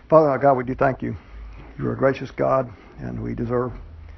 Father our God, we do thank you. You are a gracious God, and we deserve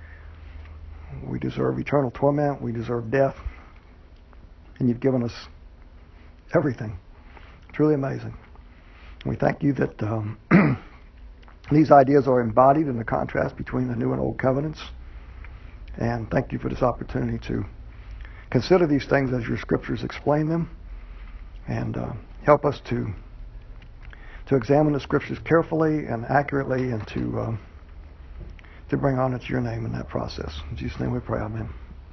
eternal torment. We deserve death. And you've given us everything. Truly amazing. And we thank you that these ideas are embodied in the contrast between the new and old covenants. And thank you for this opportunity to consider these things as your scriptures explain them. And help us to examine the scriptures carefully and accurately, and to bring honor to your name in that process. In Jesus' name we pray, amen.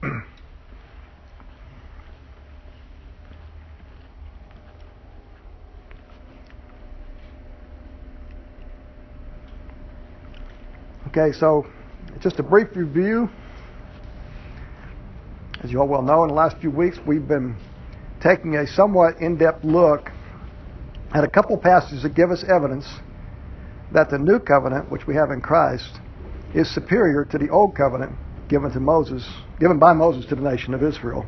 Okay, so just a brief review. As you all well know, in the last few weeks we've been taking a somewhat in-depth look at a couple passages that give us evidence that the new covenant, which we have in Christ, is superior to the old covenant given by Moses to the nation of Israel.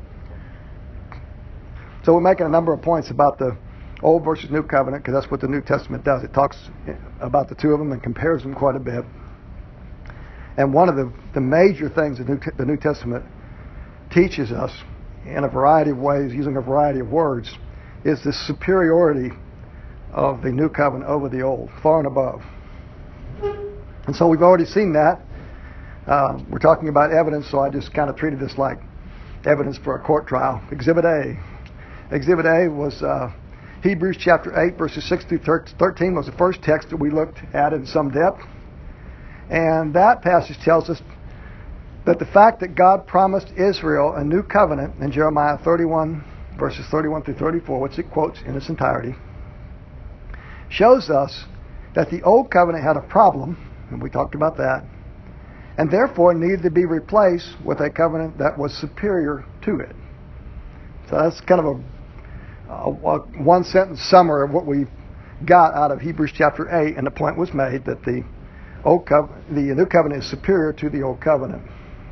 So we're making a number of points about the old versus new covenant, because that's what the New Testament does. It talks about the two of them and compares them quite a bit. And one of the major things the New Testament teaches us in a variety of ways, using a variety of words, is the superiority of the new covenant over the old, far and above. And so we've already seen that. We're talking about evidence, so I just kind of treated this like evidence for a court trial. Exhibit A. Exhibit A was Hebrews chapter 8, verses 6 through 13 was the first text that we looked at in some depth. And that passage tells us that the fact that God promised Israel a new covenant in Jeremiah 31, verses 31 through 34, which it quotes in its entirety, shows us that the old covenant had a problem, and we talked about that, and therefore needed to be replaced with a covenant that was superior to it. So that's kind of a one-sentence summary of what we got out of Hebrews chapter 8, and the point was made that the new covenant is superior to the old covenant.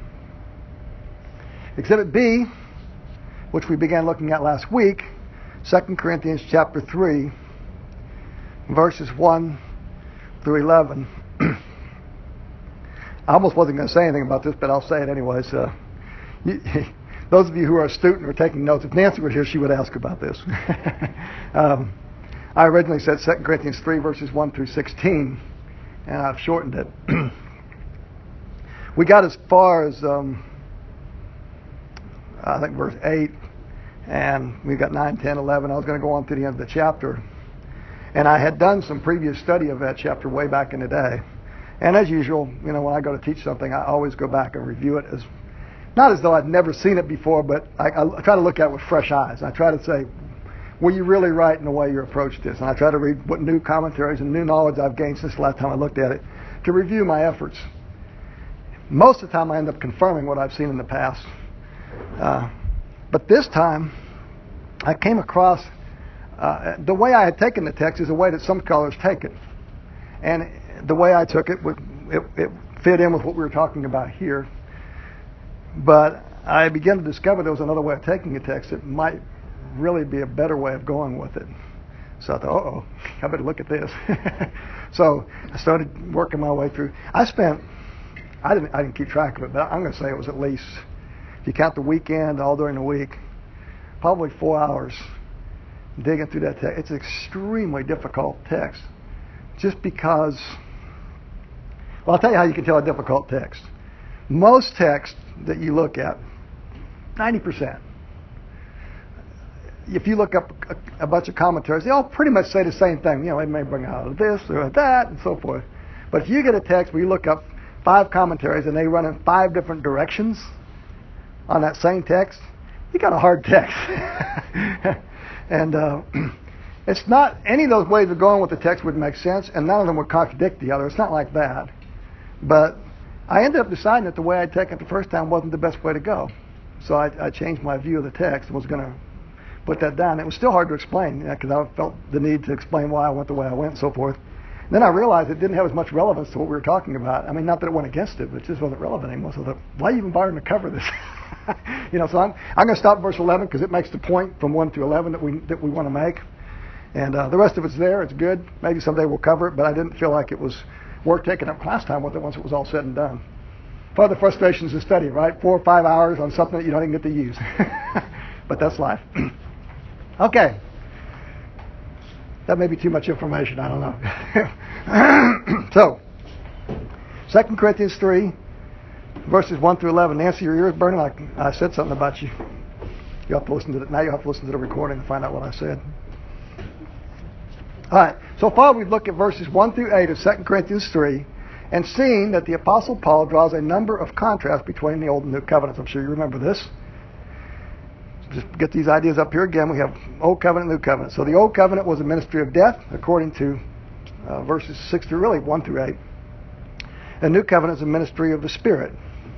Exhibit B, which we began looking at last week, 2 Corinthians chapter 3, verses 1 through 11. I almost wasn't going to say anything about this, but I'll say it anyways. Those of you who are astute and are taking notes, if Nancy were here, she would ask about this. I originally said 2 Corinthians 3, verses 1 through 16, and I've shortened it. We got as far as, I think, verse 8, and we got 9, 10, 11. I was going to go on to the end of the chapter. And I had done some previous study of that chapter way back in the day. And as usual, when I go to teach something, I always go back and review it, not as though I'd never seen it before, but I try to look at it with fresh eyes. I try to say, were you really right in the way you approached this? And I try to read what new commentaries and new knowledge I've gained since the last time I looked at it to review my efforts. Most of the time I end up confirming what I've seen in the past. But this time, I came across the way I had taken the text is the way that some scholars take it. And the way I took it, it fit in with what we were talking about here. But I began to discover there was another way of taking a text that might really be a better way of going with it. So I thought, I better look at this. So I started working my way through. I didn't keep track of it, but I'm going to say it was at least, if you count the weekend, all during the week, probably 4 hours digging through that text. It's an extremely difficult text. Just because, well, I'll tell you how you can tell a difficult text. Most texts that you look at, 90%, if you look up a bunch of commentaries, they all pretty much say the same thing. They may bring out this or that and so forth. But if you get a text where you look up 5 commentaries and they run in 5 different directions on that same text, you got a hard text. And it's not, any of those ways of going with the text would make sense, and none of them would contradict the other. It's not like that. But I ended up deciding that the way I'd taken it the first time wasn't the best way to go. So I changed my view of the text and was going to put that down. It was still hard to explain, because I felt the need to explain why I went the way I went and so forth. And then I realized it didn't have as much relevance to what we were talking about. I mean, not that it went against it, but it just wasn't relevant anymore. So I thought, why even bother to cover this? So I'm going to stop at verse 11 because it makes the point from 1 to 11 that we want to make. And the rest of it's there. It's good. Maybe someday we'll cover it, but I didn't feel like it was worth taking up class time with it once it was all said and done. Part of the frustrations of study, right? 4 or 5 hours on something that you don't even get to use. But that's life. Okay. That may be too much information. I don't know. So, 2 Corinthians 3, verses 1 through 11. Nancy, your ears burning? I said something about you. You have to listen to it. Now you have to listen to the recording and find out what I said. All right. So far we've looked at verses 1 through 8 of 2 Corinthians 3 and seen that the Apostle Paul draws a number of contrasts between the Old and New Covenants. I'm sure you remember this. Just get these ideas up here again. We have Old Covenant, New Covenant. So the Old Covenant was a ministry of death, according to verses 6 through really 1 through 8. And New Covenant is a ministry of the Spirit.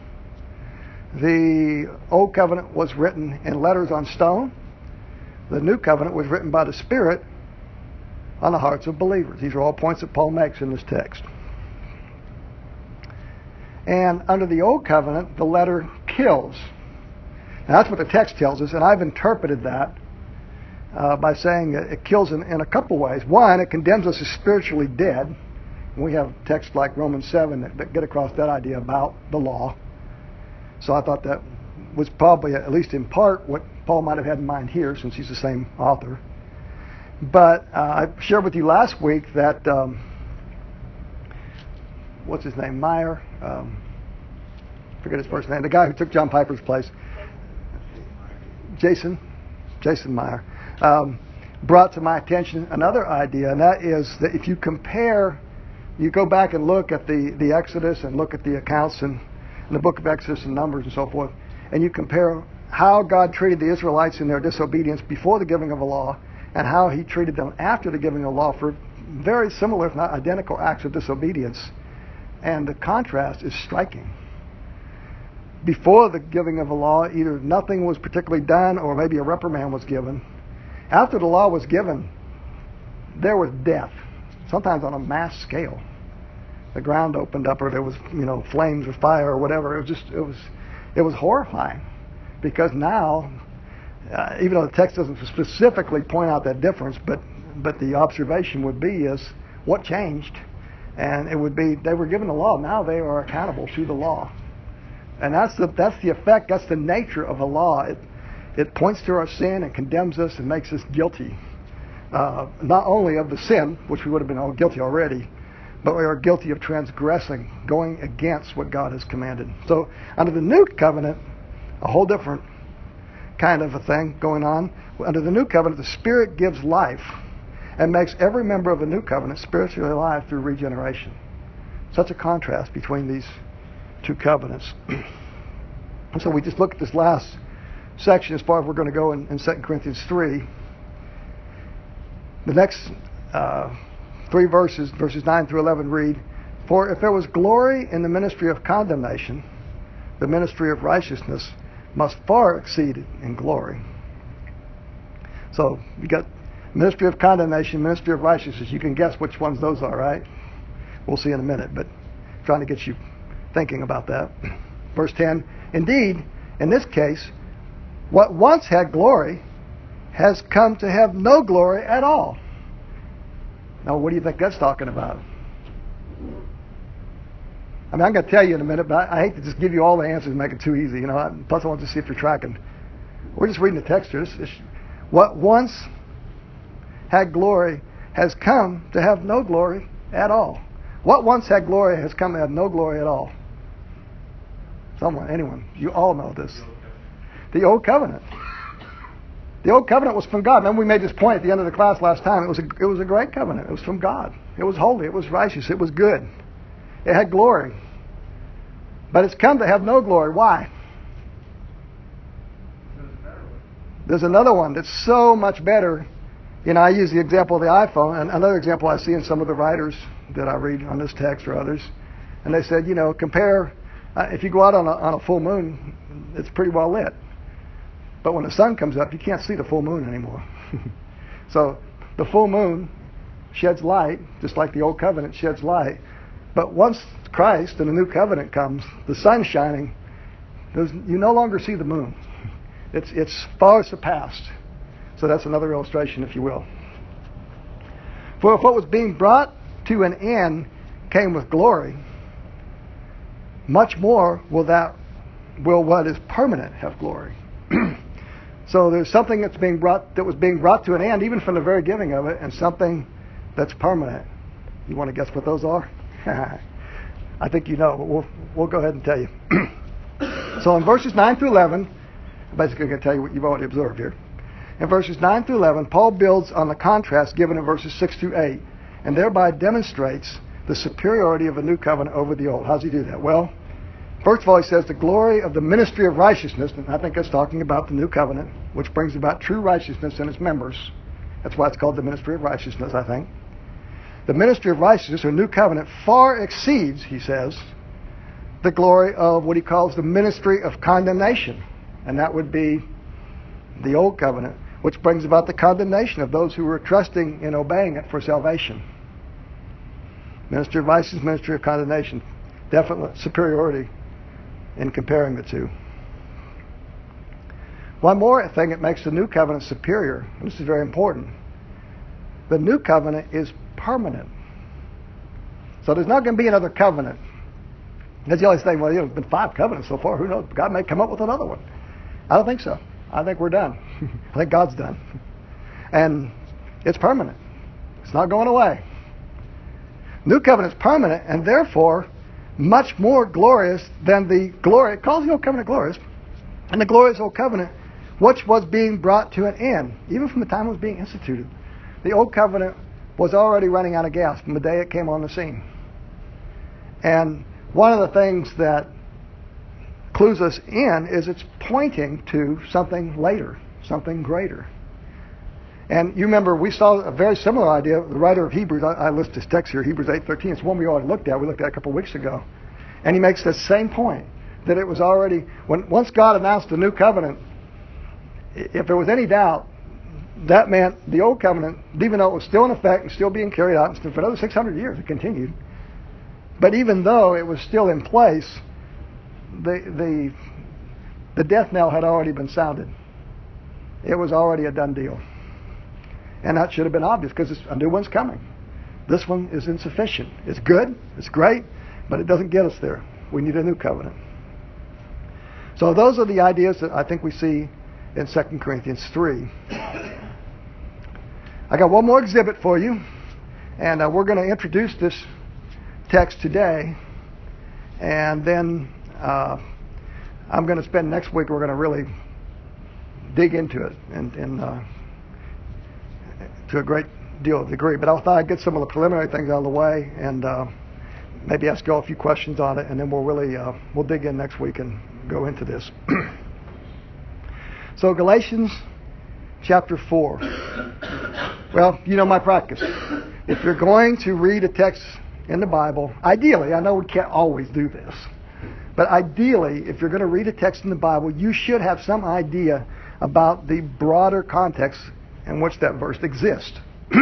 The Old Covenant was written in letters on stone. The New Covenant was written by the Spirit on the hearts of believers. These are all points that Paul makes in this text. And under the Old Covenant, the letter kills. Now, that's what the text tells us, and I've interpreted that by saying it kills in a couple ways. One, it condemns us as spiritually dead. And we have texts like Romans 7 that get across that idea about the law. So I thought that was probably, at least in part, what Paul might have had in mind here, since he's the same author. But I shared with you last week that, what's his name, Meyer? Forget his first name. The guy who took John Piper's place. Jason Meyer. Brought to my attention another idea, and that is that if you compare, you go back and look at the Exodus and look at the accounts in the book of Exodus and Numbers and so forth, and you compare how God treated the Israelites in their disobedience before the giving of a law and how he treated them after the giving of law for very similar, if not identical, acts of disobedience. And the contrast is striking. Before the giving of a law, either nothing was particularly done or maybe a reprimand was given. After the law was given, there was death, sometimes on a mass scale. The ground opened up, or there was, flames or fire or whatever. It was horrifying, because now, even though the text doesn't specifically point out that difference, but the observation would be is what changed, and it would be they were given the law. Now they are accountable to the law, and that's the effect. That's the nature of a law. It points to our sin and condemns us and makes us guilty, not only of the sin, which we would have been all guilty already, but we are guilty of transgressing, going against what God has commanded. So under the New Covenant, a whole different kind of a thing going on. Under the New Covenant, the Spirit gives life and makes every member of the New Covenant spiritually alive through regeneration. Such a contrast between these two covenants. And so we just look at this last section as far as we're going to go in 2 Corinthians 3. The next 3 verses 9 through 11 read, "For if there was glory in the ministry of condemnation, the ministry of righteousness must far exceed in glory." So you got ministry of condemnation, ministry of righteousness. You can guess which ones those are, right? We'll see in a minute, but trying to get you thinking about that. Verse 10, "Indeed, in this case, what once had glory has come to have no glory at all." Now, what do you think that's talking about? I mean, I'm going to tell you in a minute, but I hate to just give you all the answers and make it too easy. Plus, I want to see if you're tracking. We're just reading the text here. What once had glory has come to have no glory at all. What once had glory has come to have no glory at all. Someone, anyone, you all know this. The Old Covenant. The Old Covenant was from God. Remember, we made this point at the end of the class last time. It was a great covenant. It was from God. It was holy. It was righteous. It was good. It had glory. But it's come to have no glory. Why? There's another one that's so much better. I use the example of the iPhone, and another example I see in some of the writers that I read on this text or others. And they said, compare, if you go out on a full moon, it's pretty well lit. But when the sun comes up, you can't see the full moon anymore. So the full moon sheds light, just like the Old Covenant sheds light. But once Christ and the New Covenant comes, the sun's shining, you no longer see the moon. It's far surpassed. So that's another illustration, if you will. For if what was being brought to an end came with glory, much more will what is permanent have glory. So there's something that was being brought to an end, even from the very giving of it, and something that's permanent. You want to guess what those are? I think you know, but we'll go ahead and tell you. So in verses 9 through 11, I'm basically going to tell you what you've already observed here. In verses 9 through 11, Paul builds on the contrast given in verses 6 through 8, and thereby demonstrates the superiority of the new covenant over the old. How does he do that? Well, first of all, he says the glory of the ministry of righteousness, and I think that's talking about the new covenant, which brings about true righteousness in its members. That's why it's called the ministry of righteousness, I think. The ministry of righteousness, or new covenant, far exceeds, he says, the glory of what he calls the ministry of condemnation. And that would be the old covenant, which brings about the condemnation of those who were trusting in obeying it for salvation. Ministry of righteousness, ministry of condemnation. Definite superiority in comparing the two. One more thing that makes the new covenant superior, and this is very important. The new covenant is permanent. So there's not going to be another covenant. Because you always think, well, there's been 5 covenants so far. Who knows? God may come up with another one. I don't think so. I think we're done. I think God's done. And it's permanent. It's not going away. New covenant is permanent, and therefore much more glorious than the glory. It calls the old covenant glorious. And the glorious old covenant, which was being brought to an end, even from the time it was being instituted. The old covenant was already running out of gas from the day it came on the scene. And one of the things that clues us in is it's pointing to something later, something greater. And you remember we saw a very similar idea. The writer of Hebrews, I list this text here, Hebrews 8:13. It's one we already looked at. We looked at it a couple of weeks ago. And he makes the same point, that it was already, once God announced the new covenant, if there was any doubt, that meant the old covenant, even though it was still in effect and still being carried out, and for another 600 years it continued. But even though it was still in place, the death knell had already been sounded. It was already a done deal. And that should have been obvious, because a new one's coming. This one is insufficient. It's good, it's great, but it doesn't get us there. We need a new covenant. So those are the ideas that I think we see in 2 Corinthians 3. I got one more exhibit for you, and we're going to introduce this text today, and then I'm going to spend next week, we're going to really dig into it and to a great deal of degree. But I thought I'd get some of the preliminary things out of the way and maybe ask you all a few questions on it, and then we'll really we'll dig in next week and go into this. So Galatians chapter 4. Well, you know my practice. If you're going to read a text in the Bible, ideally, I know we can't always do this, but ideally, if you're going to read a text in the Bible, you should have some idea about the broader context in which that verse exists.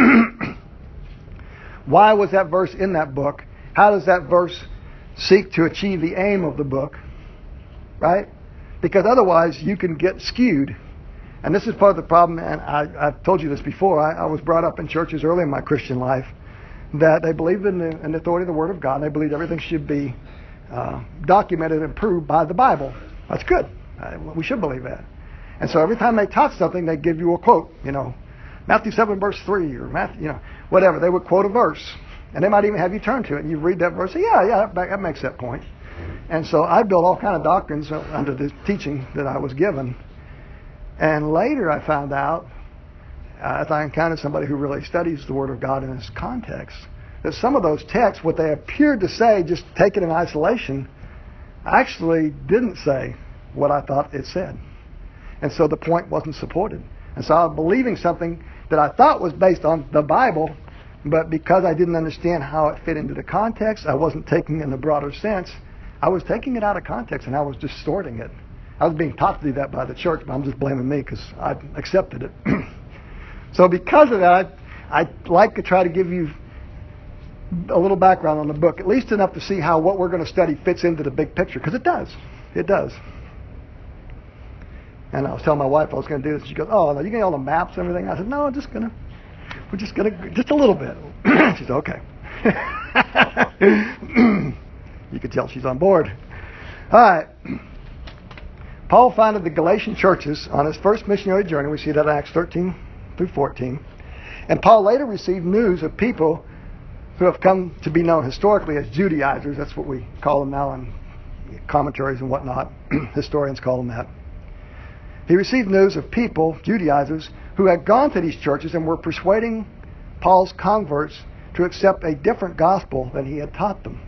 Why was that verse in that book? How does that verse seek to achieve the aim of the book? Right? Because otherwise you can get skewed. And this is part of the problem, and I've told you this before. I was brought up in churches early in my Christian life that they believed in the authority of the Word of God. They believed everything should be documented and proved by the Bible. That's good. We should believe that. And so every time they taught something, they'd give you a quote, Matthew 7 verse 3 or Matthew, whatever. They would quote a verse. And they might even have you turn to it and you read that verse and say, yeah, that makes that point. And so I built all kind of doctrines under the teaching that I was given. And later I found out, as I encountered somebody who really studies the Word of God in its context, that some of those texts, what they appeared to say, just taken in isolation, actually didn't say what I thought it said. And so the point wasn't supported. And so I was believing something that I thought was based on the Bible, but because I didn't understand how it fit into the context, I wasn't taking it in the broader sense. I was taking it out of context and I was distorting it. I was being taught to do that by the church, but I'm just blaming me because I accepted it. So because of that, I like to try to give you a little background on the book, at least enough to see how what we're going to study fits into the big picture, because it does. It does. And I was telling my wife I was going to do this. She goes, oh, no, you get all the maps and everything? I said, no, I'm just going to We're just a little bit. She said, okay. You could tell she's on board. All right. Paul founded the Galatian churches on his first missionary journey. We see that in Acts 13 through 14. And Paul later received news of people who have come to be known historically as Judaizers. That's what we call them now in commentaries and whatnot. Historians call them that. He received news of people, Judaizers, who had gone to these churches and were persuading Paul's converts to accept a different gospel than he had taught them.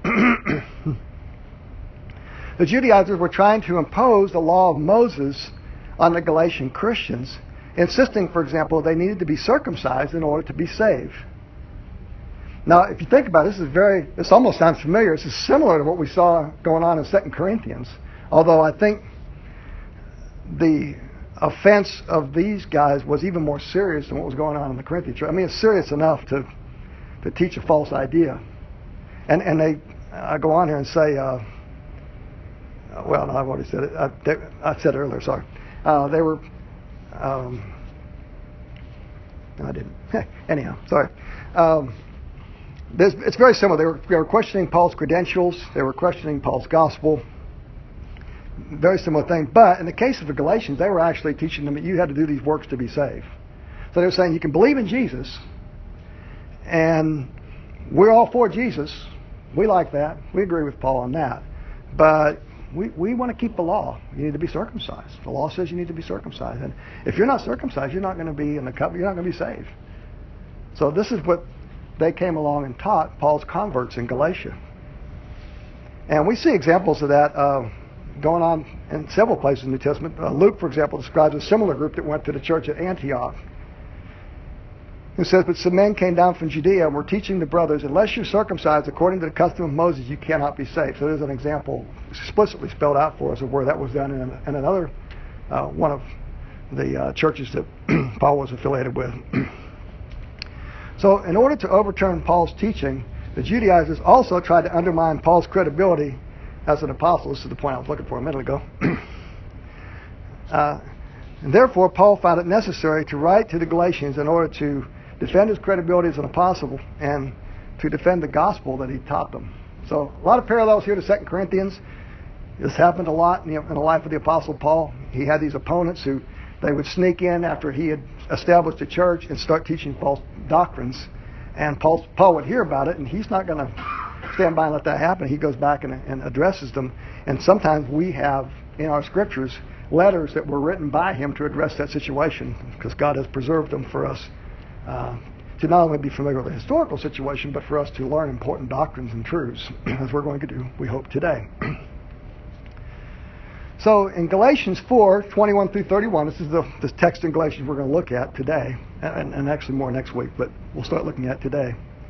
The Judaizers were trying to impose the law of Moses on the Galatian Christians, insisting, for example, they needed to be circumcised in order to be saved. Now, if you think about it, this almost sounds familiar. This is similar to what we saw going on in 2 Corinthians, although I think the offense of these guys was even more serious than what was going on in the Corinthian church. I mean, it's serious enough to teach a false idea. And they go on here and say, well, no, I've already said it. I said it earlier, sorry. They were, no, I didn't. Anyhow, sorry. It's very similar. They were questioning Paul's credentials. They were questioning Paul's gospel. Very similar thing. But in the case of the Galatians, they were actually teaching them that you had to do these works to be saved. So they were saying you can believe in Jesus, and we're all for Jesus. We like that. We agree with Paul on that. But we want to keep the law. You need to be circumcised. The law says you need to be circumcised. And if you're not circumcised, you're not going to be in the covenant. You're not going to be saved. So this is what they came along and taught Paul's converts in Galatia. And we see examples of that going on in several places in the New Testament. Luke, for example, describes a similar group that went to the church at Antioch. Who says, but some men came down from Judea and were teaching the brothers, unless you're circumcised according to the custom of Moses, you cannot be saved. So there's an example explicitly spelled out for us of where that was done in another one of the churches that Paul was affiliated with. So in order to overturn Paul's teaching, the Judaizers also tried to undermine Paul's credibility as an apostle. This is the point I was looking for a minute ago. And therefore, Paul found it necessary to write to the Galatians in order to defend his credibility as an apostle and to defend the gospel that he taught them. So a lot of parallels here to 2 Corinthians. This happened a lot in the life of the apostle Paul. He had these opponents who they would sneak in after he had established a church and start teaching false doctrines. And Paul would hear about it, and he's not going to stand by and let that happen. He goes back and addresses them. And sometimes we have in our scriptures letters that were written by him to address that situation, because God has preserved them for us to not only be familiar with the historical situation, but for us to learn important doctrines and truths, as we're going to do, we hope, today. So in Galatians 4:21 through 31, this is the text in Galatians we're going to look at today, and actually more next week, but we'll start looking at today.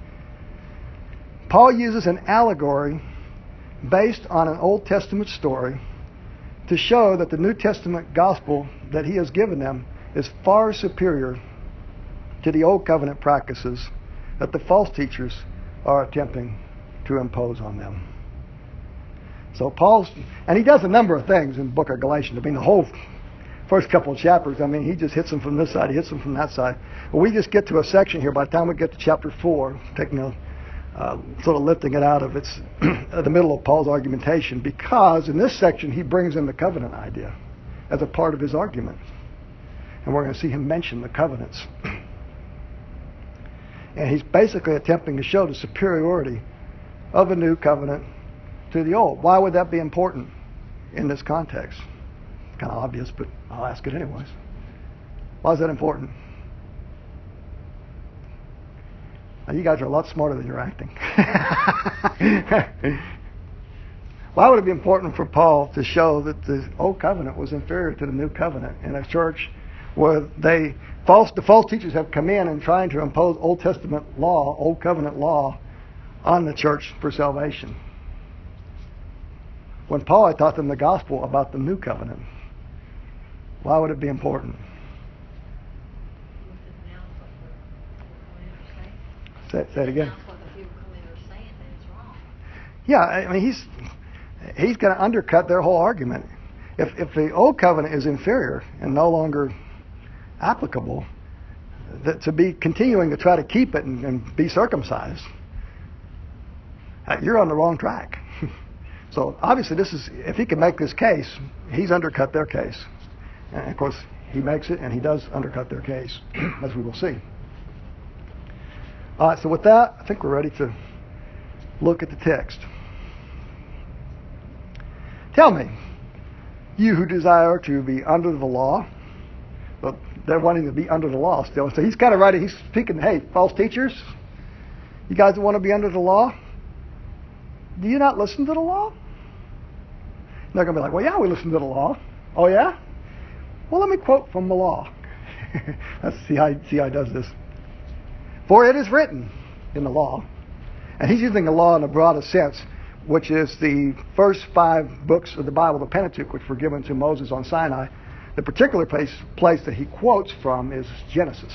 Paul uses an allegory based on an Old Testament story to show that the New Testament gospel that he has given them is far superior to the Old Covenant practices that the false teachers are attempting to impose on them. So and he does a number of things in the book of Galatians. I mean, the whole first couple of chapters, I mean, he just hits them from this side, he hits them from that side. But we just get to a section here, by the time we get to chapter 4, taking sort of lifting it out of the middle of Paul's argumentation, because in this section he brings in the covenant idea as a part of his argument. And we're going to see him mention the covenants. And he's basically attempting to show the superiority of the new covenant to the old. Why would that be important in this context? Kind of obvious, but I'll ask it anyways. Why is that important? Now, you guys are a lot smarter than you're acting. Why would it be important for Paul to show that the old covenant was inferior to the new covenant in a church where the false teachers have come in and trying to impose Old Testament law, Old Covenant law, on the church for salvation? When Paul had taught them the gospel about the new covenant, why would it be important? Say it again. Yeah, I mean, he's going to undercut their whole argument. If the old covenant is inferior and no longer applicable, to be continuing to try to keep it and be circumcised, you're on the wrong track. So obviously if he can make this case, he's undercut their case. And of course, he makes it and he does undercut their case, as we will see. All right, so with that, I think we're ready to look at the text. Tell me, you who desire to be under the law. Well, they're wanting to be under the law still. So he's kind of writing, he's speaking, hey, false teachers, you guys that want to be under the law, do you not listen to the law? And they're going to be like, well, yeah, we listen to the law. Oh, yeah? Well, let me quote from the law. Let's see how he does this. For it is written in the law, and he's using the law in the broadest sense, which is the first 5 books of the Bible, the Pentateuch, which were given to Moses on Sinai. The particular place that he quotes from is Genesis.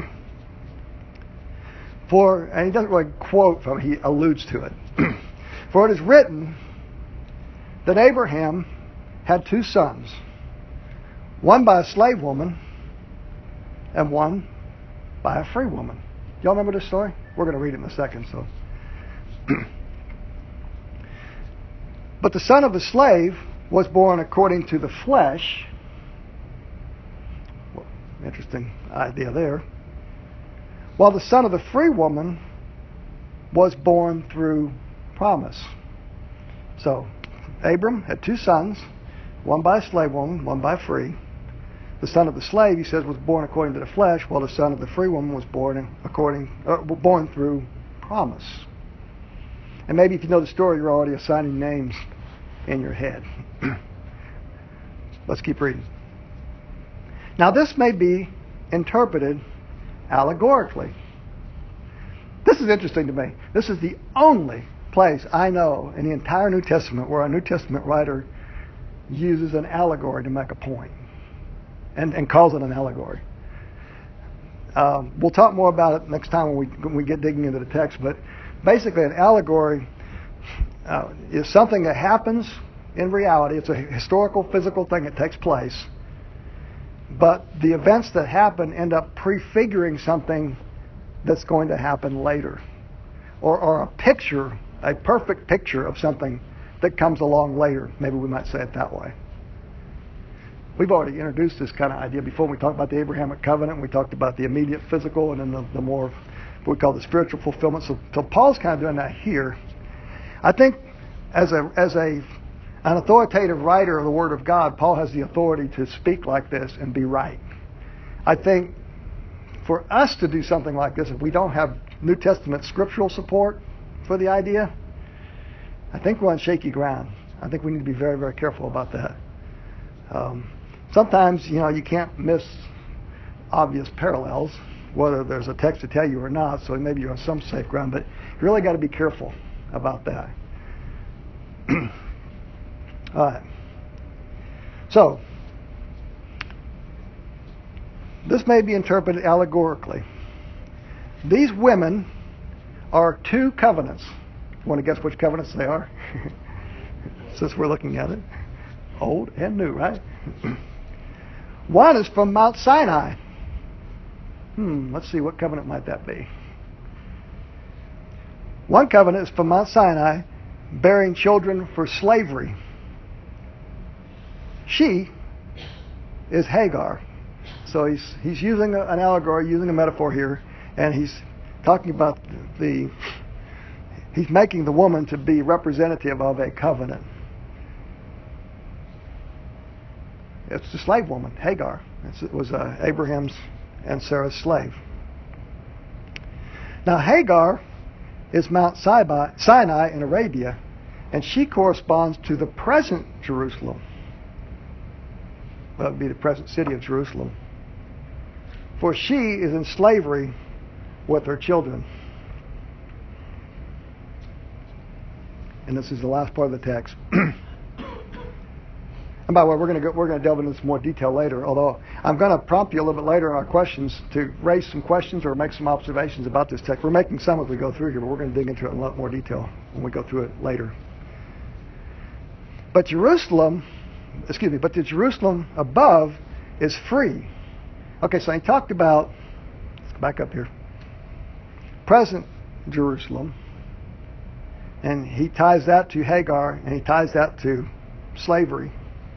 And he doesn't really quote from it, he alludes to it. For it is written that Abraham had 2 sons, one by a slave woman and one by a free woman. Y'all remember this story? We're going to read it in a second. So, but the son of the slave was born according to the flesh. Well, interesting idea there. While the son of the free woman was born through promise. So, Abram had 2 sons, one by a slave woman, one by free. The son of the slave, he says, was born according to the flesh, while the son of the free woman was born through promise. And maybe if you know the story, you're already assigning names in your head. Let's keep reading. Now this may be interpreted allegorically. This is interesting to me. This is the only place I know in the entire New Testament where a New Testament writer uses an allegory to make a point and calls it an allegory. We'll talk more about it next time when we get digging into the text, but basically an allegory is something that happens in reality. It's a historical, physical thing that takes place, but the events that happen end up prefiguring something that's going to happen later, or a picture, a perfect picture of something that comes along later. Maybe we might say it that way. We've already introduced this kind of idea before. We talked about the Abrahamic covenant. We talked about the immediate physical, and then the more what we call the spiritual fulfillment. So Paul's kind of doing that here. I think as an authoritative writer of the Word of God, Paul has the authority to speak like this and be right. I think for us to do something like this, if we don't have New Testament scriptural support for the idea, I think we're on shaky ground. I think we need to be very, very careful about that. Sometimes, you can't miss obvious parallels, whether there's a text to tell you or not, so maybe you're on some safe ground, but you really got to be careful about that. All right. So, this may be interpreted allegorically. These women are 2 covenants. You want to guess which covenants they are? Since we're looking at it. Old and new, right? One is from Mount Sinai. Let's see, what covenant might that be? One covenant is from Mount Sinai, bearing children for slavery. She is Hagar. So he's using an allegory, using a metaphor here, and he's talking about he's making the woman to be representative of a covenant. It's the slave woman, Hagar. It was Abraham's and Sarah's slave. Now Hagar is Mount Sinai in Arabia, and she corresponds to the present Jerusalem. That would be the present city of Jerusalem. For she is in slavery with her children. And this is the last part of the text. And by the way, we're going to delve into this more detail later, although I'm going to prompt you a little bit later in our questions to raise some questions or make some observations about this text. We're making some as we go through here, but we're going to dig into it in a lot more detail when we go through it later. But the Jerusalem above is free. Okay, so he talked about, let's back up here. Present Jerusalem. And he ties that to Hagar, and he ties that to slavery.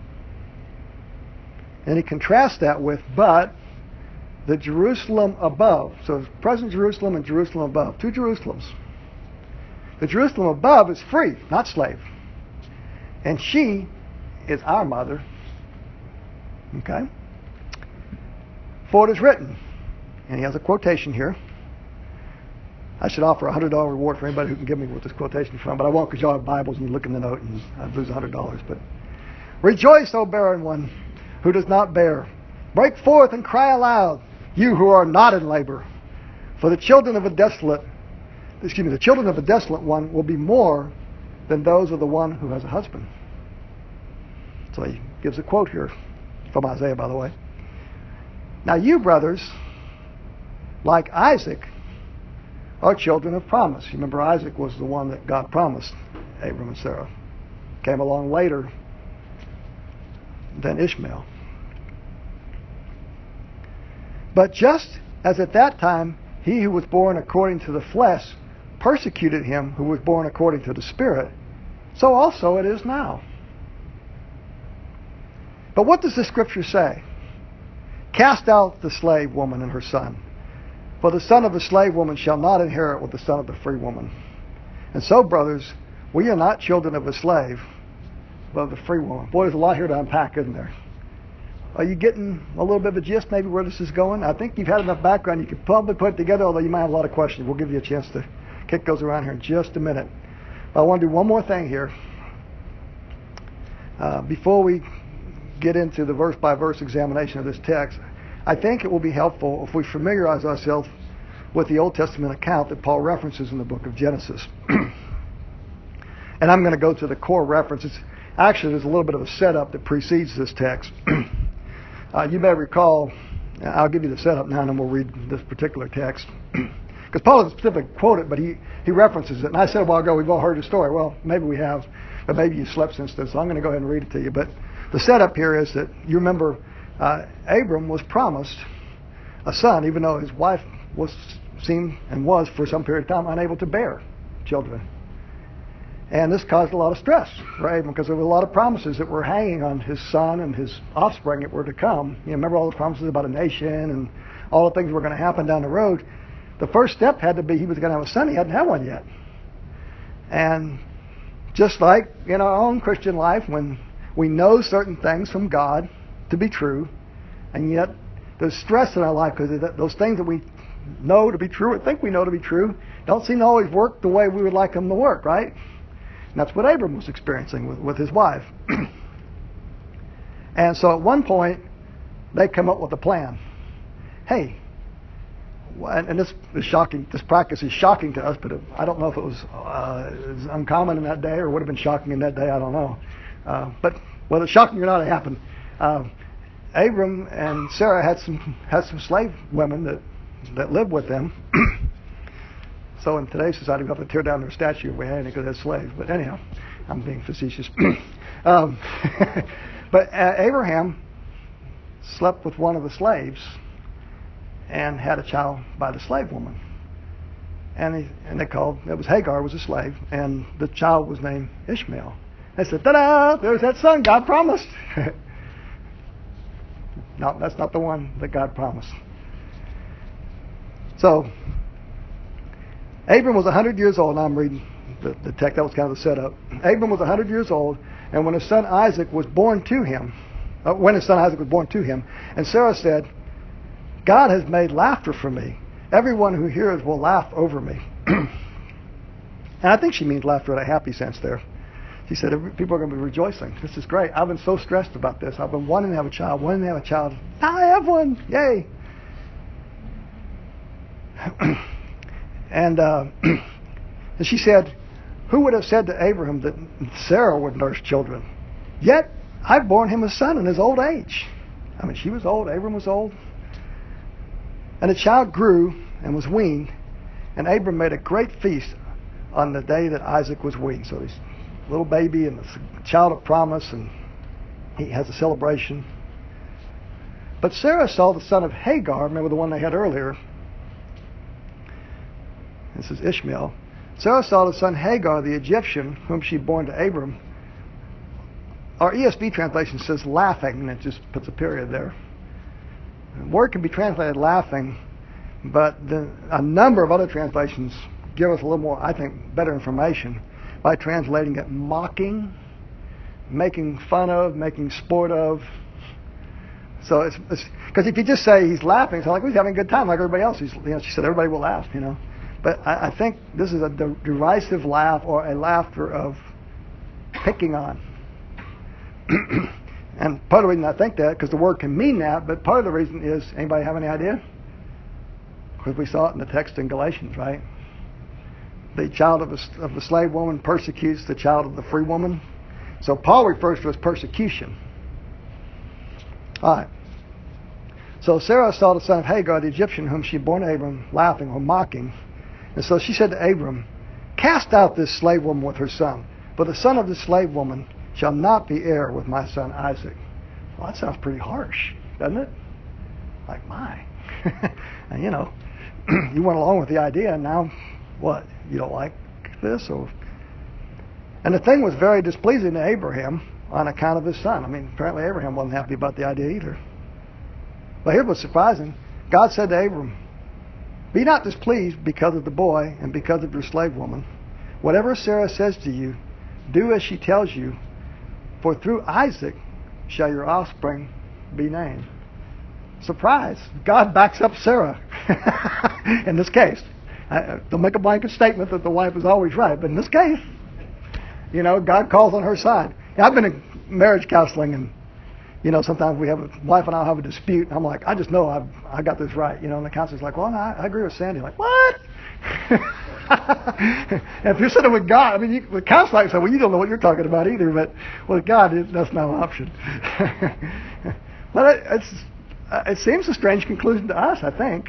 And he contrasts that with, but the Jerusalem above. So present Jerusalem and Jerusalem above. Two Jerusalems. The Jerusalem above is free, not slave. And she is our mother. Okay? For it is written, and he has a quotation here. I should offer a $100 reward for anybody who can give me what this quotation from, but I won't because y'all have Bibles and you look in the note and I'd lose $100. But rejoice, O barren one who does not bear. Break forth and cry aloud, you who are not in labor. For the children of a desolate one will be more than those of the one who has a husband. So he gives a quote here from Isaiah, by the way. Now you, brothers, like Isaac, are children of promise. You remember Isaac was the one that God promised Abram and Sarah. Came along later than Ishmael. But just as at that time he who was born according to the flesh persecuted him who was born according to the Spirit, so also it is now. But what does the Scripture say? Cast out the slave woman and her son. For the son of the slave woman shall not inherit with the son of the free woman. And so, brothers, we are not children of a slave, but of the free woman. Boy, there's a lot here to unpack, isn't there? Are you getting a little bit of a gist maybe where this is going? I think you've had enough background. You could probably put it together, although you might have a lot of questions. We'll give you a chance to kick those around here in just a minute. I want to do one more thing here. Before we get into the verse-by-verse examination of this text, I think it will be helpful if we familiarize ourselves with the Old Testament account that Paul references in the book of Genesis. And I'm going to go to the core references. Actually, there's a little bit of a setup that precedes this text. You may recall, I'll give you the setup now and then we'll read this particular text. Because Paul doesn't specifically quote it, but he references it. And I said a while ago, we've all heard the story. Well, maybe we have, but maybe you slept since then, so I'm going to go ahead and read it to you. But the setup here is that you remember Abram was promised a son, even though his wife was for some period of time unable to bear children. And this caused a lot of stress for Abram because there were a lot of promises that were hanging on his son and his offspring that were to come. You remember all the promises about a nation and all the things that were going to happen down the road. The first step had to be he was going to have a son. He hadn't had one yet. And just like in our own Christian life, when we know certain things from God to be true, and yet there's stress in our life because those things that we know to be true or think we know to be true don't seem to always work the way we would like them to work, right? And that's what Abram was experiencing with his wife. And so at one point, they come up with a plan. Hey, and this is shocking. This practice is shocking to us, but I don't know if it was uncommon in that day or would have been shocking in that day. I don't know. But whether it's shocking or not, it happened. Abram and Sarah had some slave women that lived with them. So in today's society, we have to tear down their statue if we had any because they're slaves. But anyhow, I'm being facetious. But Abraham slept with one of the slaves and had a child by the slave woman. And it was Hagar was a slave, and the child was named Ishmael. They said, ta-da, there's that son God promised. No, that's not the one that God promised. So, Abram was 100 years old. Now I'm reading the text. That was kind of the setup. Abram was 100 years old, and when his son Isaac was born to him, and Sarah said, God has made laughter for me. Everyone who hears will laugh over me. And I think she means laughter in a happy sense there. She said, people are going to be rejoicing. This is great. I've been so stressed about this. I've been wanting to have a child. Now I have one. Yay. And she said, who would have said to Abraham that Sarah would nurse children? Yet I've borne him a son in his old age. I mean, she was old. Abram was old. And the child grew and was weaned. And Abram made a great feast on the day that Isaac was weaned. So this little baby and the child of promise, and he has a celebration. But Sarah saw the son of Hagar, remember the one they had earlier, This is Ishmael. Sarah saw the son Hagar, the Egyptian, whom she bore to Abram. Our ESV translation says laughing, and it just puts a period there. The word can be translated laughing, but a number of other translations give us a little more, I think, better information by translating it mocking, making fun of, making sport of. So it's because if you just say he's laughing, it's like he's having a good time like everybody else. She said everybody will laugh, But I think this is a derisive laugh or a laughter of picking on. And part of the reason I think that, because the word can mean that, but part of the reason is, anybody have any idea? Because we saw it in the text in Galatians, right? The child of the slave woman persecutes the child of the free woman. So Paul refers to it as persecution. All right. So Sarah saw the son of Hagar, the Egyptian, whom she bore to Abram, laughing or mocking. And so she said to Abram, "Cast out this slave woman with her son, for the son of the slave woman shall not be heir with my son Isaac." Well, that sounds pretty harsh, doesn't it? Like, my. And you went along with the idea, and now what? You don't like this? And the thing was very displeasing to Abraham on account of his son. I mean, apparently Abraham wasn't happy about the idea either. But here's what's surprising. God said to Abram, "Be not displeased because of the boy and because of your slave woman. Whatever Sarah says to you, do as she tells you, for through Isaac shall your offspring be named." Surprise! God backs up Sarah in this case. Don't make a blanket statement that the wife is always right, but in this case, God calls on her side. I've been in marriage counseling, and sometimes wife and I have a dispute, and I'm like, I just know I got this right, and the counselor's like, well, I agree with Sandy. I'm like, what? And if you're sitting with God, the counselor might say, well, you don't know what you're talking about either, but with God, that's no option. But it seems a strange conclusion to us, I think.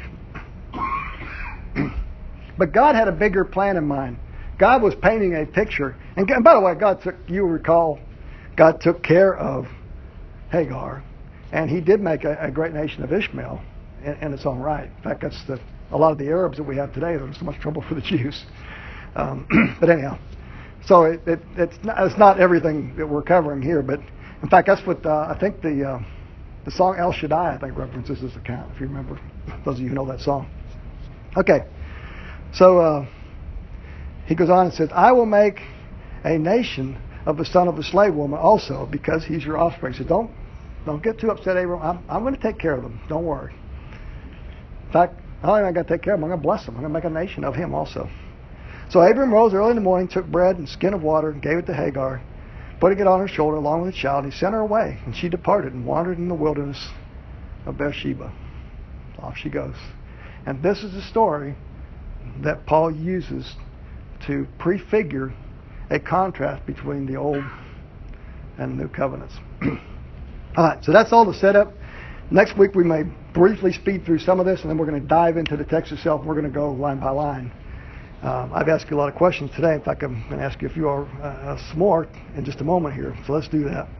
But God had a bigger plan in mind. God was painting a picture. And by the way, you'll recall, God took care of Hagar. And he did make a great nation of Ishmael in its own right. In fact, that's a lot of the Arabs that we have today. There's so much trouble for the Jews. But anyhow, so it's not everything that we're covering here. But in fact, that's what I think the song El Shaddai, I think, references this account, if you remember. Those of you who know that song. Okay. So he goes on and says, "I will make a nation of the son of the slave woman also, because he's your offspring." So don't get too upset, Abram. I'm going to take care of them. Don't worry. In fact, not only am I going to take care of them, I'm going to bless them. I'm going to make a nation of him also. So Abram rose early in the morning, took bread and skin of water, and gave it to Hagar, putting it on her shoulder along with the child. And he sent her away, and she departed and wandered in the wilderness of Beersheba. Off she goes. And this is the story that Paul uses to prefigure a contrast between the old and new covenants. All right, so that's all the setup. Next week we may briefly speed through some of this, and then we're going to dive into the text itself. We're going to go line by line. I've asked you a lot of questions today. In fact, I'm going to ask you a few some more in just a moment here. So let's do that.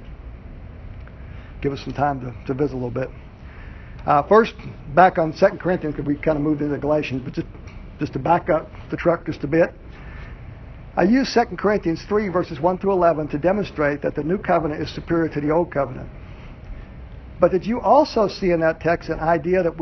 Give us some time to visit a little bit. First, back on 2 Corinthians, because we kind of moved into Galatians, but just to back up the truck just a bit. I use 2 Corinthians 3, verses 1 through 11 to demonstrate that the new covenant is superior to the old covenant. But did you also see in that text an idea that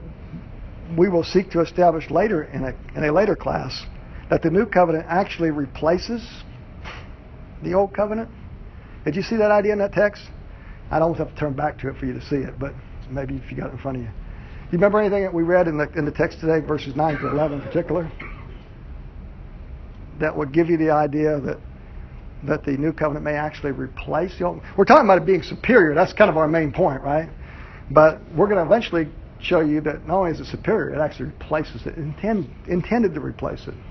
we will seek to establish later in a later class, that the new covenant actually replaces the old covenant? Did you see that idea in that text? I'd almost have to turn back to it for you to see it, but maybe if you got it in front of you. You remember anything that we read in the text today, verses 9 to 11 in particular, that would give you the idea that the new covenant may actually replace the old? We're talking about it being superior. That's kind of our main point, right? But we're going to eventually show you that not only is it superior, it actually replaces it, intended to replace it.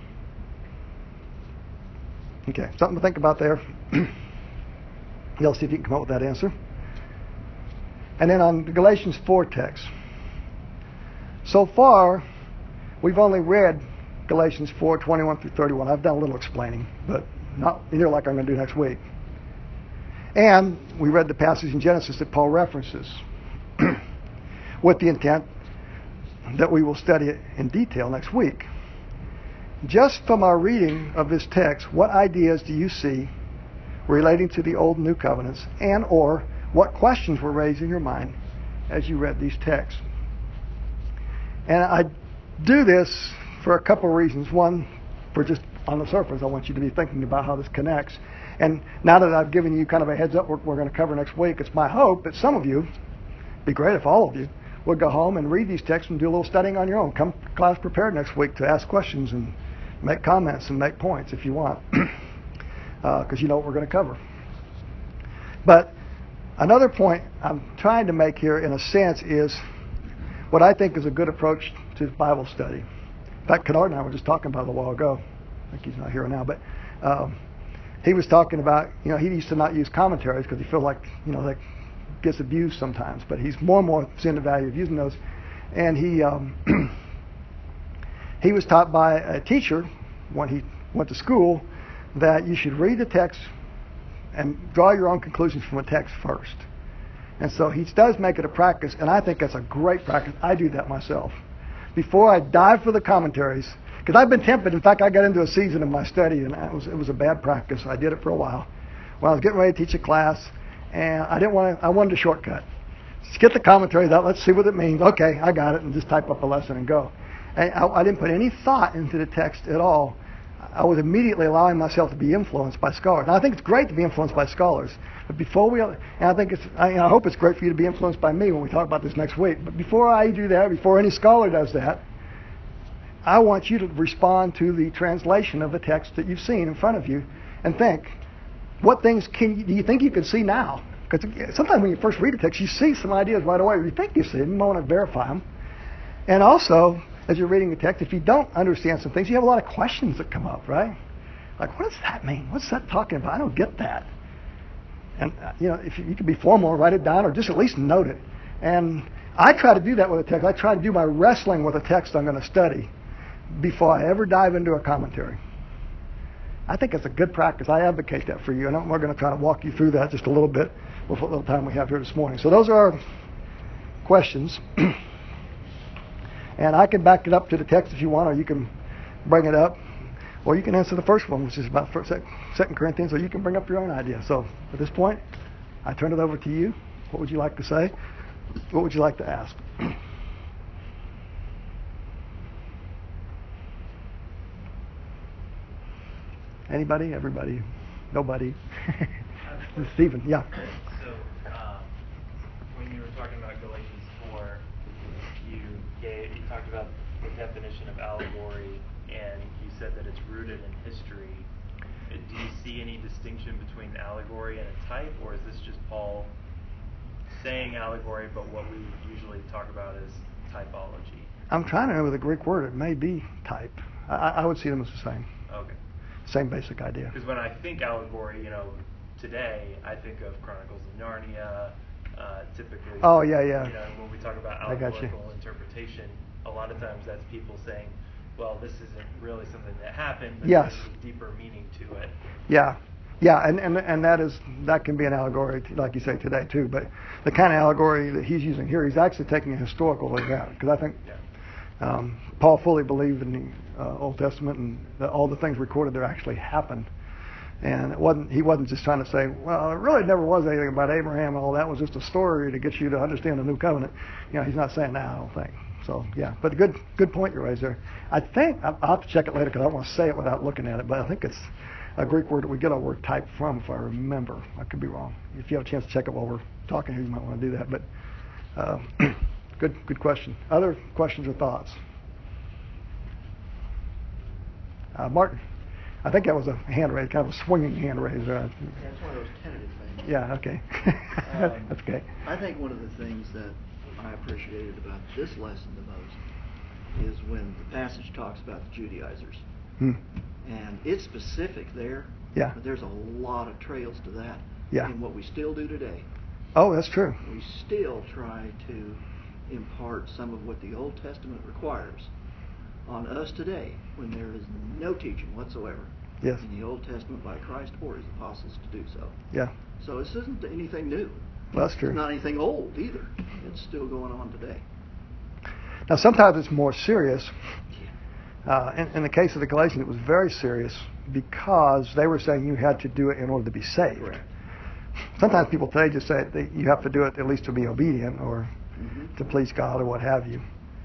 Okay, something to think about there. You'll see if you can come up with that answer. And then on the Galatians 4 text. So far, we've only read Galatians 4, 21 through 31. I've done a little explaining, but not near like I'm going to do next week. And we read the passage in Genesis that Paul references with the intent that we will study it in detail next week. just from our reading of this text, what ideas do you see relating to the Old and New Covenants, and or what questions were raised in your mind as you read these texts? And I do this for a couple of reasons. One, for just on the surface, I want you to be thinking about how this connects. And now that I've given you kind of a heads up what we're going to cover next week, it's my hope that some of you, it'd be great if all of you, would go home and read these texts and do a little studying on your own. Come to class prepared next week to ask questions and make comments and make points if you want, because you know what we're going to cover. But another point I'm trying to make here, in a sense, is what I think is a good approach to Bible study. In fact, Kennard and I were just talking about it a while ago. I think he's not here now, but he was talking about, he used to not use commentaries because he felt like, that gets abused sometimes. But he's more and more seeing the value of using those. And he he was taught by a teacher when he went to school that you should read the text and draw your own conclusions from a text first. And so he does make it a practice, and I think that's a great practice. I do that myself. Before I dive for the commentaries, because I've been tempted. In fact, I got into a season of my study, and it was a bad practice. I did it for a while. When I was getting ready to teach a class, and I wanted a shortcut. Just get the commentaries out, let's see what it means. Okay, I got it, and just type up a lesson and go. And I didn't put any thought into the text at all. I was immediately allowing myself to be influenced by scholars. Now, I think it's great to be influenced by scholars, but I hope it's great for you to be influenced by me when we talk about this next week. But before I do that, before any scholar does that, I want you to respond to the translation of the text that you've seen in front of you and think, what things do you think you can see now? Because sometimes when you first read a text, you see some ideas right away, or you think you see them, you want to verify them. And also, as you're reading the text, if you don't understand some things, you have a lot of questions that come up, right? Like, what does that mean? What's that talking about? I don't get that. And, if you could be formal, write it down, or just at least note it. And I try to do that with a text. I try to do my wrestling with a text I'm going to study before I ever dive into a commentary. I think it's a good practice. I advocate that for you, and we're going to try to walk you through that just a little bit with what little time we have here this morning. So those are our questions. And I can back it up to the text if you want, or you can bring it up, or you can answer the first one, which is about 2 Corinthians, or you can bring up your own idea. So at this point, I turn it over to you. What would you like to say? What would you like to ask? Anybody? Everybody? Nobody? Stephen, yeah. So, when you were talking about Galatians 4, you talked about the definition of allegory, and you said that it's rooted in history. Do you see any distinction between allegory and a type, or is this just Paul saying allegory, but what we would usually talk about as typology? I'm trying to remember the Greek word. It may be type. I would see them as the same. Okay. Same basic idea. Because when I think allegory, today I think of Chronicles of Narnia. Typically, oh yeah. When we talk about allegorical interpretation, a lot of times that's people saying, well, this isn't really something that happened, but yes, there's a deeper meaning to it. Yeah, and that can be an allegory, like you say, today too. But the kind of allegory that he's using here, he's actually taking a historical event, because I think Paul fully believed in the Old Testament, and that all the things recorded there actually happened. And he wasn't just trying to say, well, it really never was anything about Abraham and all that. It was just a story to get you to understand the new covenant. He's not saying that, I don't think. So, yeah. But good point you raised there. I think, I'll have to check it later because I don't want to say it without looking at it, but I think it's a Greek word that we get our word type from, if I remember. I could be wrong. If you have a chance to check it while we're talking here, you might want to do that. But good question. Other questions or thoughts? Martin? I think that was a hand raise, kind of a swinging hand raise. Yeah, it's one of those tentative things. Yeah, okay. That's okay. I think one of the things that I appreciated about this lesson the most is when the passage talks about the Judaizers. And it's specific there, but there's a lot of trails to that in what we still do today. Oh, that's true. We still try to impart some of what the Old Testament requires on us today, when there is no teaching whatsoever in the Old Testament by Christ or His apostles to do so. Yeah. So this isn't anything new. Well, that's true. It's not anything old either. It's still going on today. Now, sometimes it's more serious In the case of the Galatians, it was very serious because they were saying you had to do it in order to be saved. Correct. Sometimes people today just say that you have to do it at least to be obedient or to please God or what have you.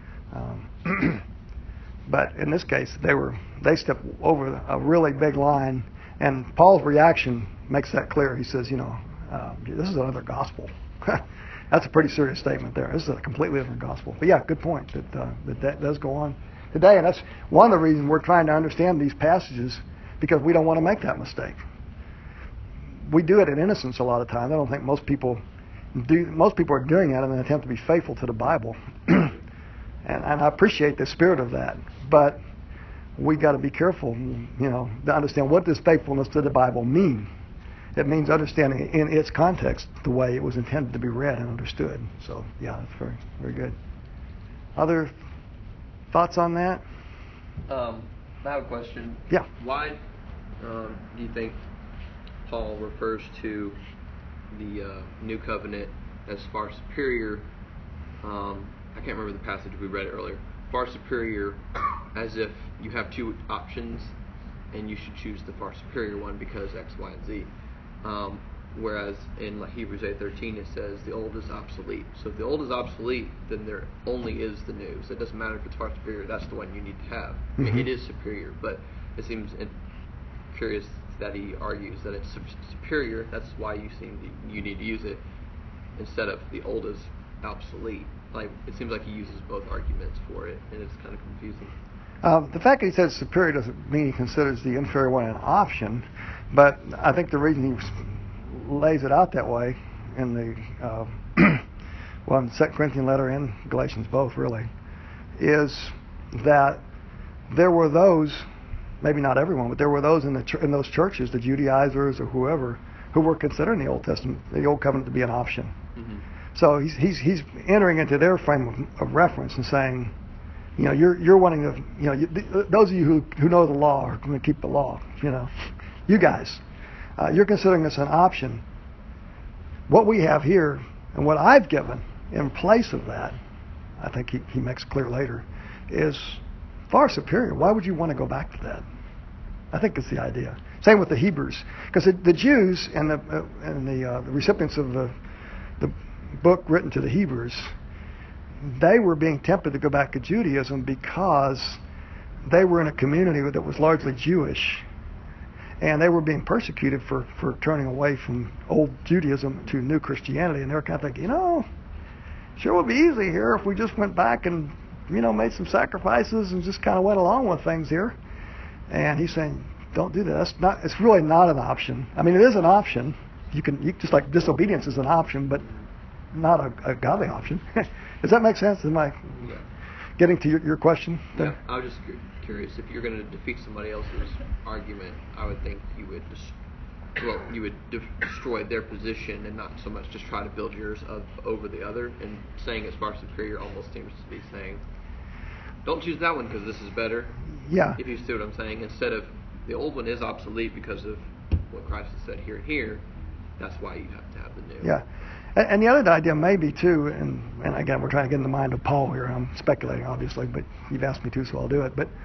But in this case, they stepped over a really big line, and Paul's reaction makes that clear. He says, this is another gospel. That's a pretty serious statement there. This is a completely different gospel. But yeah, good point that does go on today, and that's one of the reasons we're trying to understand these passages, because we don't want to make that mistake. We do it in innocence a lot of times. I don't think most people do. Most people are doing that in an attempt to be faithful to the Bible, and I appreciate the spirit of that. But we got to be careful, to understand what does faithfulness to the Bible mean. It means understanding it in its context, the way it was intended to be read and understood. So, yeah, that's very, very good. Other thoughts on that? I have a question. Yeah. Why do you think Paul refers to the New Covenant as far superior? I can't remember the passage we read earlier. Far superior, as if you have two options and you should choose the far superior one because X, Y, and Z. Whereas in Hebrews 8:13 it says the old is obsolete. So if the old is obsolete, then there only is the new. So it doesn't matter if it's far superior. That's the one you need to have. Mm-hmm. I mean, it is superior, but it seems curious that he argues that it's superior. That's why you need to use it instead of the old is obsolete. Like, it seems like he uses both arguments for it, and it's kind of confusing. The fact that he says superior doesn't mean he considers the inferior one an option, but I think the reason he lays it out that way in the in the 2 Corinthian letter and Galatians both really, is that there were those, maybe not everyone, but there were those in those churches, the Judaizers or whoever, who were considering the Old Testament, the Old Covenant to be an option. Mm-hmm. So he's entering into their frame of reference and saying, you're wanting to, those of you who know the law are going to keep the law. You guys, you're considering this an option. What we have here and what I've given in place of that, I think he makes clear later, is far superior. Why would you want to go back to that? I think it's the idea. Same with the Hebrews, because the Jews and the recipients of the book written to the Hebrews, they were being tempted to go back to Judaism because they were in a community that was largely Jewish, and they were being persecuted for turning away from old Judaism to new Christianity, and they were kind of thinking, sure would be easy here if we just went back and made some sacrifices and just kind of went along with things here. And he's saying, don't do that. It's really not an option. I mean, it is an option. You just like disobedience is an option, but not a godly option. Does that make sense? Am I getting to your question? Yeah, I was just curious. If you're going to defeat somebody else's argument, I would think you would destroy their position and not so much just try to build yours up over the other. And saying it's far superior almost seems to be saying, don't choose that one because this is better. Yeah. If you see what I'm saying, instead of the old one is obsolete because of what Christ has said here and here, that's why you have to have the new. Yeah. And the other idea may be too, and again, we're trying to get in the mind of Paul here. I'm speculating, obviously, but you've asked me to, so I'll do it. But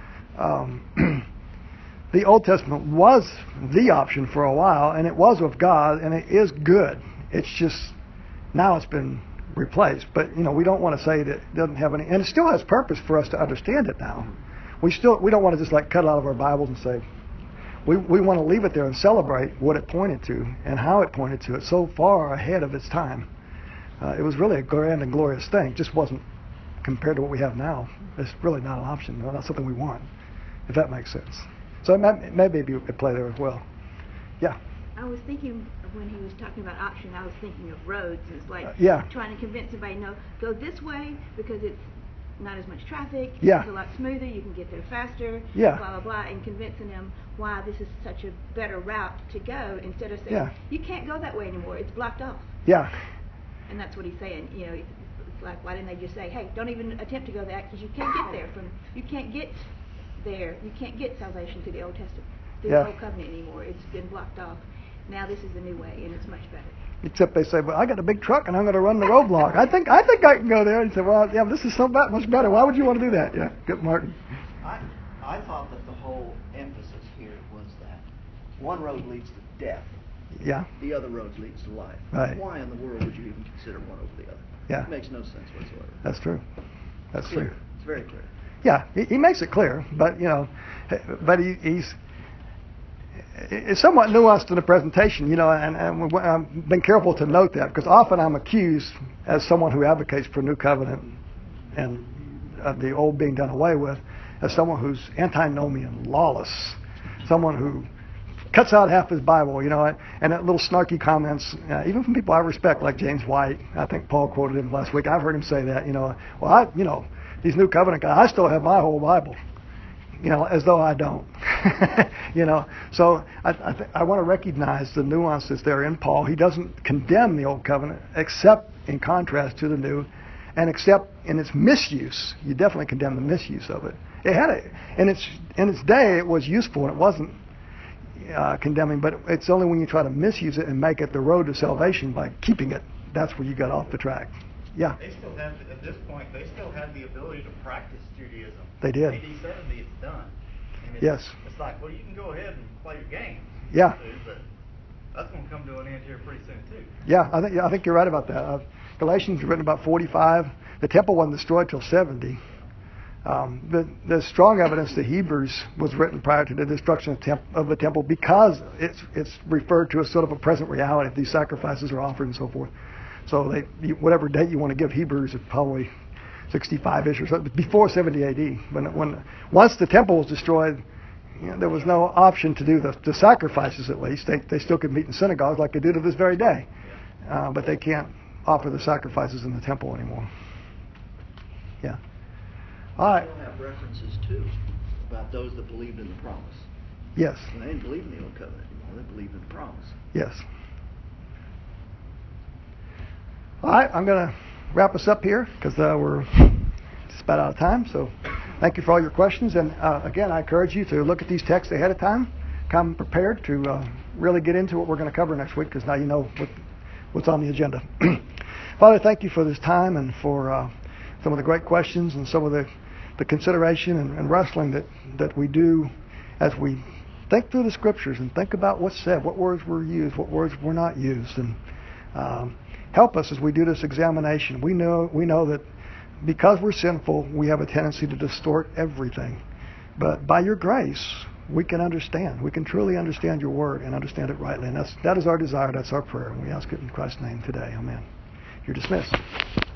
the Old Testament was the option for a while, and it was of God, and it is good. It's just now it's been replaced. But we don't want to say that it doesn't have any, and it still has purpose for us to understand it now. We don't want to just like cut it out of our Bibles and say. We want to leave it there and celebrate what it pointed to and how it pointed to it so far ahead of its time. It was really a grand and glorious thing. It just wasn't compared to what we have now. It's really not an option. Not something we want, if that makes sense. So it may be at play there as well. Yeah. I was thinking when he was talking about option, I was thinking of roads. It's like trying to convince somebody, no, go this way because it's not as much traffic, it's a lot smoother, you can get there faster, blah, blah, blah, and convincing them why this is such a better route to go instead of saying, you can't go that way anymore, it's blocked off. Yeah. And that's what he's saying, it's like, why didn't they just say, hey, don't even attempt to go that because you can't get there you can't get salvation through the Old Testament, through the Old Covenant anymore, it's been blocked off. Now this is the new way, and it's much better. Except they say, well, I got a big truck, and I'm going to run the roadblock. I think I can go there. And say, well, this is so much better. Why would you want to do that? Yeah, good, Martin. I thought that the whole emphasis here was that one road leads to death. Yeah. The other road leads to life. Right. Why in the world would you even consider one over the other? Yeah. It makes no sense whatsoever. That's true. That's clear. true. It's very clear. Yeah, he makes it clear, but he's it's somewhat nuanced in the presentation, and I've been careful to note that because often I'm accused as someone who advocates for New Covenant and the old being done away with, as someone who's antinomian, lawless, someone who cuts out half his Bible, and that little snarky comments, even from people I respect like James White. I think Paul quoted him last week. I've heard him say that, these New Covenant guys, I still have my whole Bible, as though I don't, So I want to recognize the nuances there in Paul. He doesn't condemn the Old Covenant, except in contrast to the New, and except in its misuse. You definitely condemn the misuse of it. It had in its day, it was useful, and it wasn't condemning, but it's only when you try to misuse it and make it the road to salvation by keeping it, that's where you got off the track. Yeah. They still have, at this point, they still had the ability to practice Judaism. They did. AD 70, it's done. And yes. It's like, well, you can go ahead and play your game. Yeah. But that's going to come to an end here pretty soon, too. Yeah, I think you're right about that. Galatians written about 45. The temple wasn't destroyed till 70. The strong evidence that Hebrews was written prior to the destruction of the temple because it's referred to as sort of a present reality. These sacrifices are offered and so forth. So whatever date you want to give Hebrews, it's probably 65-ish or something, before 70 AD. When once the temple was destroyed, there was no option to do the sacrifices at least. They still could meet in synagogues like they do to this very day. But they can't offer the sacrifices in the temple anymore. Yeah. All right. We'll have references too about those that believed in the promise. Yes. They didn't believe in the Old Covenant anymore. They believed in the promise. Yes. All right, I'm going to wrap us up here because we're just about out of time. So thank you for all your questions. And again, I encourage you to look at these texts ahead of time. Come prepared to really get into what we're going to cover next week because now you know what's on the agenda. Father, thank you for this time and for some of the great questions and some of the consideration and wrestling that we do as we think through the Scriptures and think about what's said, what words were used, what words were not used. And help us as we do this examination. We know that because we're sinful, we have a tendency to distort everything. But by your grace, we can understand. We can truly understand your word and understand it rightly. And that is our desire. That's our prayer. And we ask it in Christ's name today. Amen. You're dismissed.